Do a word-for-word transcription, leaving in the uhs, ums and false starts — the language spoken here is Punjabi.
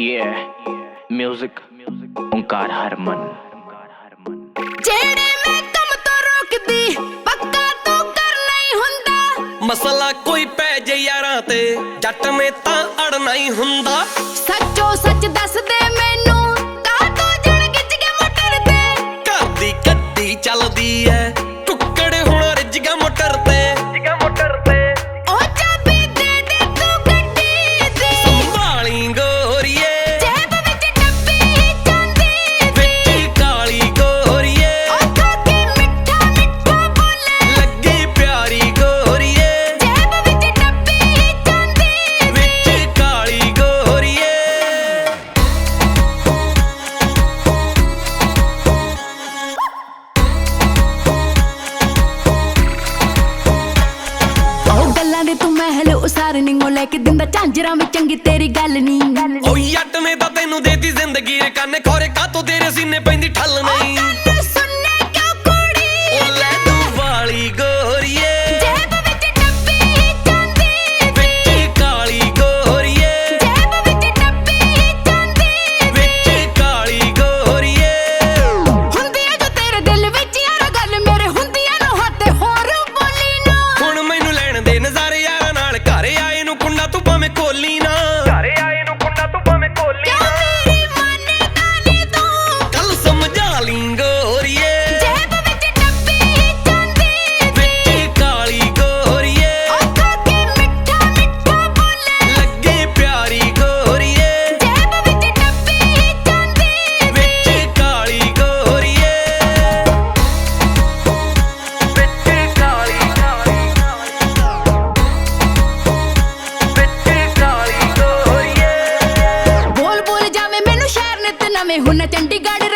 Yeah, music, ਓਂਕਾਰ ਹਰਮਨ। ਜਿਹੜੇ ਮੈਂ ਕੰਮ ਤੋਂ ਰੋਕਦੀ ਪੱਕਾ ਤੂੰ ਕਰਨਾ ਹੀ ਹੁੰਦਾ। ਮਸਲਾ ਕੋਈ ਪੈ ਜੇ ਯਾਰਾਂ ਤੇ ਜੱਟ ਨੇ ਤਾਂ ਅੜਨਾ ਹੀ ਹੁੰਦਾ। ਸੱਚੋ ਸੱਚ ਦੱਸ ਦੇ ਮੈਨੂੰ ਕਾ ਤੂੰ ਜਣ ਗਿੱਜ ਕੇ ਮੋਟਰ ਤੇ। ਘਰ ਦੀ ਗੱਡੀ ਚੱਲਦੀ ਐ ਕੁੱਕੜ ਹੁਣ ਰਿੱਝ ਗਿਆ ਮੋਟਰ ਤੇ। ਮੋਟਰ ਤੇ ਉਹ ਚਾਬੀ ਦੇ ਦੇ ਤੂੰ ਗੱਡੀ ਦੀ। ਸੰਭਾਲੀ ਗੋਰੀਏ ਜੇਬ ਵਿੱਚ ਡੱਬੀ ਜਾਂਦੀ ਵਿੱਚ ਕਾਲੀ ਗੋਰੀਏ। ਉਹ ਖਾ ਕੇ ਮਿੱਠਾ ਮਿੱਠਾ ਬੋਲੇ ਲੱਗੀ ਪਿਆਰੀ ਗੋਰੀਏ ਜੇਬ ਵਿੱਚ ਡੱਬੀ ਜਾਂਦੀ ਵਿੱਚ ਕਾਲੀ ਗੋਰੀਏ। ਉਹ ਗੱਲਾਂ ਦੇ ਤੂੰ ਮਹਿਲ ਉਸਾਰਨੀ ਨੂੰ ਲੈ ਕੇ ਦਿੰਦਾ ਝਾਂਜਰਾਂ ਵਿੱਚ ਚੰਗੀ ਤੇਰੀ ਗੱਲ ਨਹੀਂ। ਓ ਜੱਟ ਨੇ ਤਾਂ ਤੈਨੂੰ ਦੇਤੀ ਜ਼ਿੰਦਗੀ ਰੇ ਕੰਨ ਖੋਰੇ ਕਾ ਤੂੰ ਤੇਰੇ ਸੀਨੇ ਪੈਂਦੀ ਠੱਲ ਨਹੀਂ। ਕੰਨ ਸੁਣਨੇ ਕਿਉਂ ਕੁੜੀ ਓ ਲੈ ਤੂੰ ਵਾਲੀ ਗੋਰੀਏ ਜੇਬ ਵਿੱਚ ਡੱਬੀ ਜਾਂਦੀ ਵਿੱਚ ਕਾਲੀ ਗੋਰੀਏ। ਜੇਬ ਵਿੱਚ ਡੱਬੀ ਜਾਂਦੀ ਵਿੱਚ ਕਾਲੀ ਗੋਰੀਏ। ਹੁੰਦੀ ਆ ਜੋ ਤੇਰੇ ਦਿਲ ਵਿੱਚ ਯਾਰ ਗੱਲ ਮੇਰੇ ਹੁੰਦੀਆਂ ਨੂੰ ਹੱਥ ਹੋਰ ਬੋਲੀ ਨਾ। ਹੁਣ ਮੈਨੂੰ ਲੈਣ ਦੇ ਨਜ਼ਾਰੇ ਯਾਰਾਂ ਨਾਲ ਘਰ ਆਏ ਨੂੰ ਕੁੰਡਾ ਤੂੰ ਭਾਵੇਂ ਕੋਲੀ ਨਾ। ਘਰ ਆਏ ਨੂੰ ਕੁੰਡਾ ਤੂੰ ਭਾਵੇਂ ਕੋਲੀ ਕਿਉਂ ਮੇਰੀ ਮੰਨਦਾ ਨੀ ਤੂੰ ਕੱਲ ਸਮਝਾ ਲਈ ਗੋਰੀਏ ਜੇਬ ਵਿੱਚ ਡੱਬੀ ਜਾਂਦੀ ਵਿੱਚ ਕਾਲੀ ਗੋਰੀਏ। ਉਹ ਖਾ ਕੇ ਮਿੱਠਾ ਮਿੱਠਾ ਬੋਲੇ ਲੱਗੇ ਪਿਆਰੀ ਗੋਰੀਏ ਜੇਬ ਵਿੱਚ ਡੱਬੀ ਜਾਂਦੀ ਵਿੱਚ ਕਾਲੀ ਗੋਰੀਏ। ਵਿੱਚ ਕਾਲੀ ਵਿੱਚ ਕਾਲੀ ਗੋਰੀਏ। ਬੋਲ ਬੋਲ ਜਾਵੇ ਮੈਨੂੰ ਸ਼ਹਿਰ ਨੇ ਤੇ ਨਵੇਂ ਹੁਣ ਚੰਡੀਗੜ੍ਹ